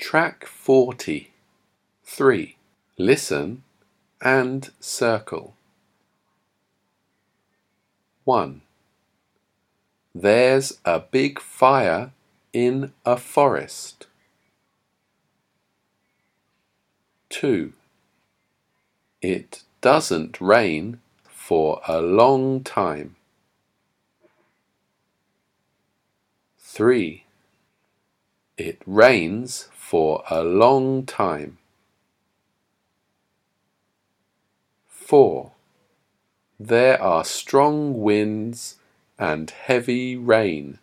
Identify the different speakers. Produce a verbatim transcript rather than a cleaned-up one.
Speaker 1: Track forty. three. Listen and circle. one. There's a big fire in a forest. two. It doesn't rain for a long time. three. It rains for a long time. four. There are strong winds and heavy rain.